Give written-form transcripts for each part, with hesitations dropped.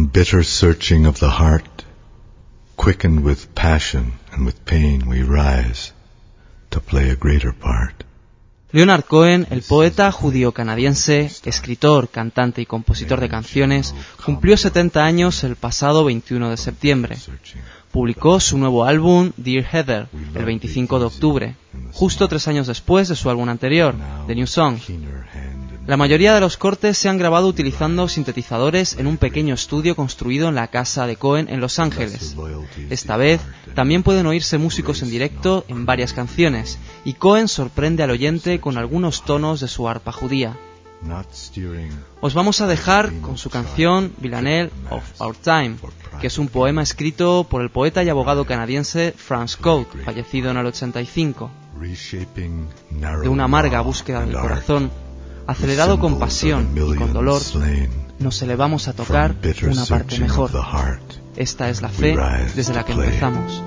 From bitter searching of the heart, quickened with passion and with pain, we rise to play a greater part. Leonard Cohen, el poeta judío-canadiense, escritor, cantante y compositor de canciones, cumplió 70 años el pasado 21 de septiembre. Publicó su nuevo álbum, Dear Heather, el 25 de octubre, justo 3 años después de su álbum anterior, The New Song. La mayoría de los cortes se han grabado utilizando sintetizadores en un pequeño estudio construido en la casa de Cohen en Los Ángeles. Esta vez también pueden oírse músicos en directo en varias canciones, y Cohen sorprende al oyente con algunos tonos de su arpa judía. Os vamos a dejar con su canción Villanelle of Our Time, que es un poema escrito por el poeta y abogado canadiense Franz Cote, fallecido en el 85. De una amarga búsqueda del corazón, acelerado con pasión y con dolor, nos elevamos a tocar una parte mejor. Esta es la fe desde la que empezamos.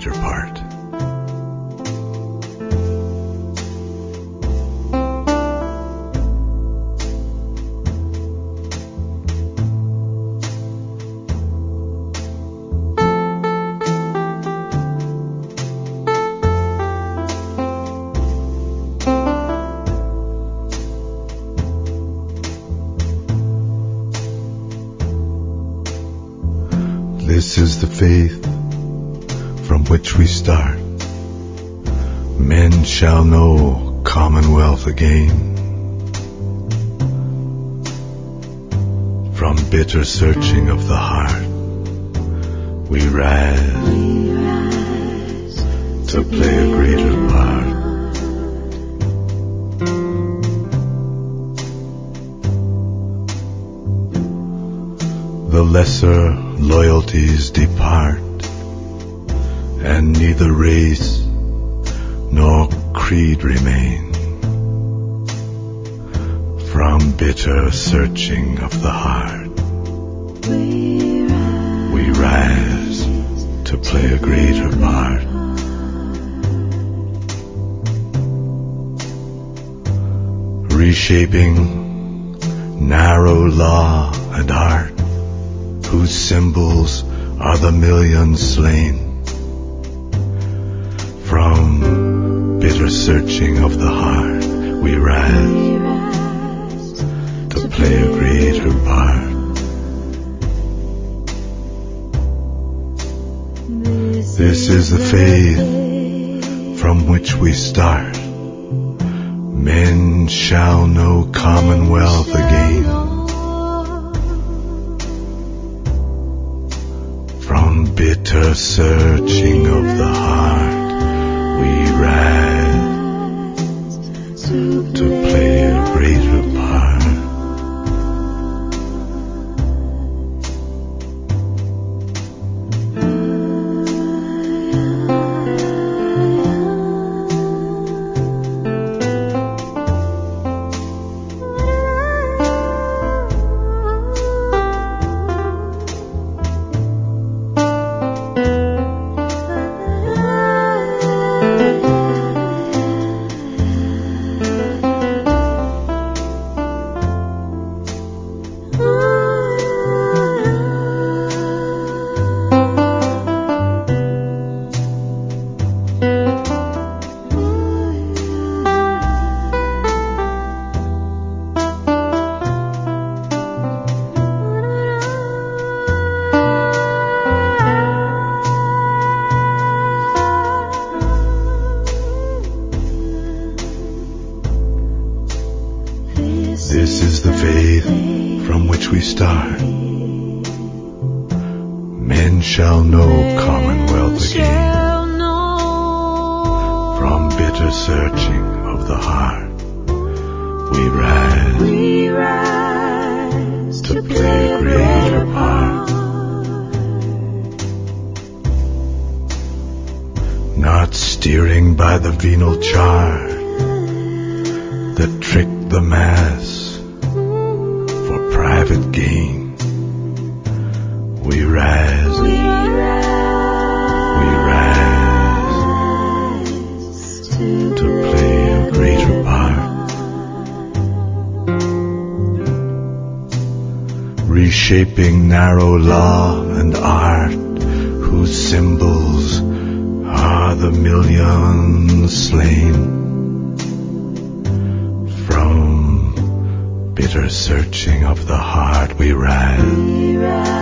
This is the faith from which we start. Men shall know commonwealth again. From bitter searching of the heart, we rise to play a greater part. The lesser loyalties depart, and neither race nor creed remain. From bitter searching of the heart, we rise to play a greater part. Reshaping narrow law and art, whose symbols are the millions slain. From bitter searching of the heart, we rise to play a greater part. This is the faith from which we start. Men shall know commonwealth again. From bitter searching of the heart, we rise to play a greater part. This is the faith from which we start. Men shall know commonwealth again. From bitter searching of the heart, we rise to play a greater part. Not steering by the venal chart that tricked the mass for private gain. We rise to play a greater part. shaping narrow law and art, whose symbols are the millions slain. From bitter searching of the heart we rise